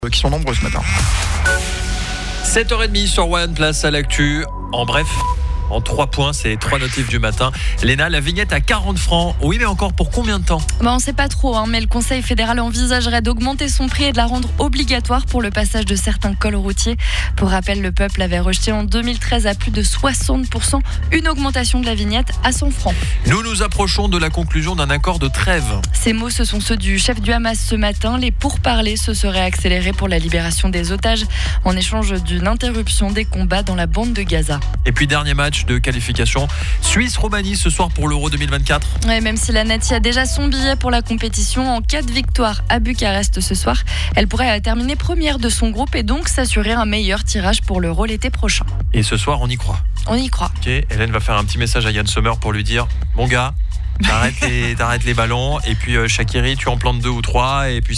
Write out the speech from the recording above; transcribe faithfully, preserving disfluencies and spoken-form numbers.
qui sont nombreux ce matin. sept heures trente sur One, place à l'actu. En bref, en trois points, c'est trois notifs du matin. Léna, la vignette à quarante francs. Oui, mais encore pour combien de temps ? Bah, on ne sait pas trop, hein, mais le Conseil fédéral envisagerait d'augmenter son prix et de la rendre obligatoire pour le passage de certains cols routiers. Pour rappel, le peuple avait rejeté en deux mille treize à plus de soixante pour cent une augmentation de la vignette à cent francs. Nous nous approchons de la conclusion d'un accord de trêve. Ces mots, ce sont ceux du chef du Hamas ce matin. Les pourparlers se seraient accélérés pour la libération des otages en échange d'une interruption des combats dans la bande de Gaza. Et puis dernier match de qualification, Suisse-Roumanie ce soir pour l'Euro deux mille vingt-quatre. Ouais, même si la Nati a déjà son billet pour la compétition, en cas de victoire à Bucarest ce soir, elle pourrait terminer première de son groupe et donc s'assurer un meilleur tirage pour l'Euro l'été prochain. Et ce soir, on y croit. On y croit. Ok, Hélène va faire un petit message à Yann Sommer pour lui dire « Mon gars, t'arrêtes les, t'arrêtes les ballons et puis euh, Shaqiri, tu en plantes deux ou trois et puis